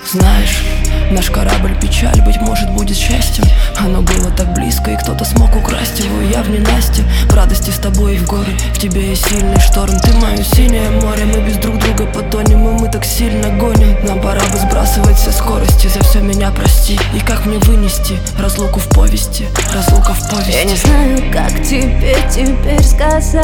Знаешь, наш корабль печаль, быть может, будет счастьем. Оно было так близко, и кто-то смог украсть его. Я в ненастье, в радости с тобой и в горе. В тебе есть сильный шторм, ты мое синее море. Мы без друг друга потонем, и мы так сильно гоним. Нам пора бы сбрасывать все скорости. За все меня прости, и как мне вынести разлуку в повести, разлука в повести. Я не знаю, как тебе теперь сказать.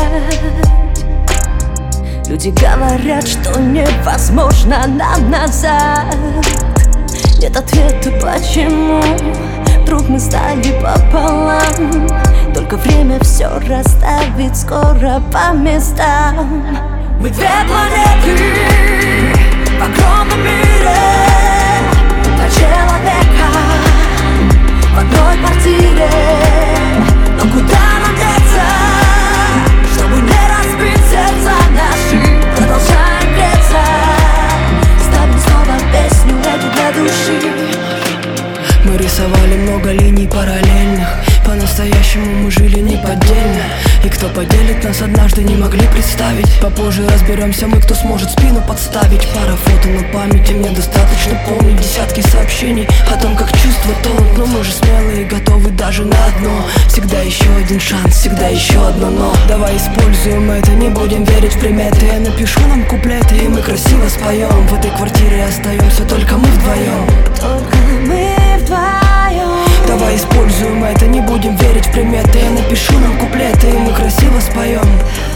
Люди говорят, что невозможно нам назад. Нет ответа, почему вдруг мы стали пополам. Только время все расставит скоро по местам. Мы две планеты в огромном мире, два человека в одной квартире. Но куда нам деться, чтобы не разбить сердца наши? Продолжаем греться, ставим снова песню эту для души. Мы рисовали много линий параллельных. По-настоящему мы жили неподдельно. И кто поделит нас однажды, не могли представить. Попозже разберемся мы, кто сможет спину подставить. Пара фото на памяти, мне достаточно помнить десятки сообщений о том, как чувства тонут. Но мы же смелые, готовы даже на одно. Всегда еще один шанс, всегда еще одно но. Давай используем это, не будем верить в приметы. Я напишу нам куплеты, и мы красиво споем. В этой квартире остаемся только мы вдвоем. Только мы вдвоем. Давай используем это, не будем верить в приметы. Я напишу нам куплеты, и мы красиво споем.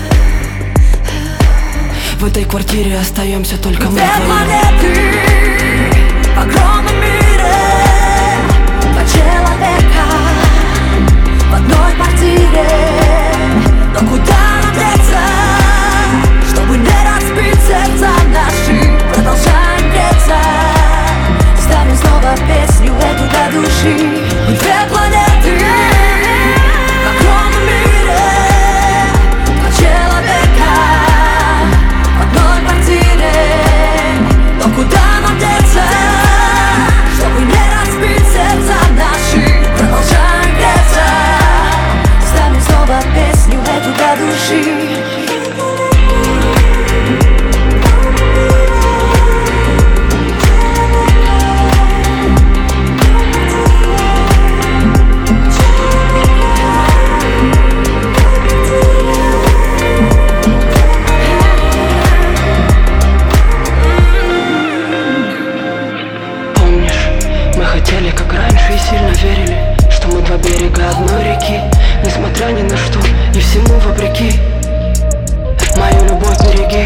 В этой квартире остаемся только мы вдвоем. Планеты в огромном мире, два человека в одной квартире. Но куда нам деться, чтобы не разбить сердца наши? Продолжаем греться, ставим снова песню эту для души. Мы две планеты в огромном мире, два человека в одной квартире. Но куда нам деться, чтобы не разбить сердца наши? Продолжаем греться, ставим снова песню эту для души. Как раньше и сильно верили, что мы два берега одной реки. Несмотря ни на что и всему вопреки, мою любовь береги.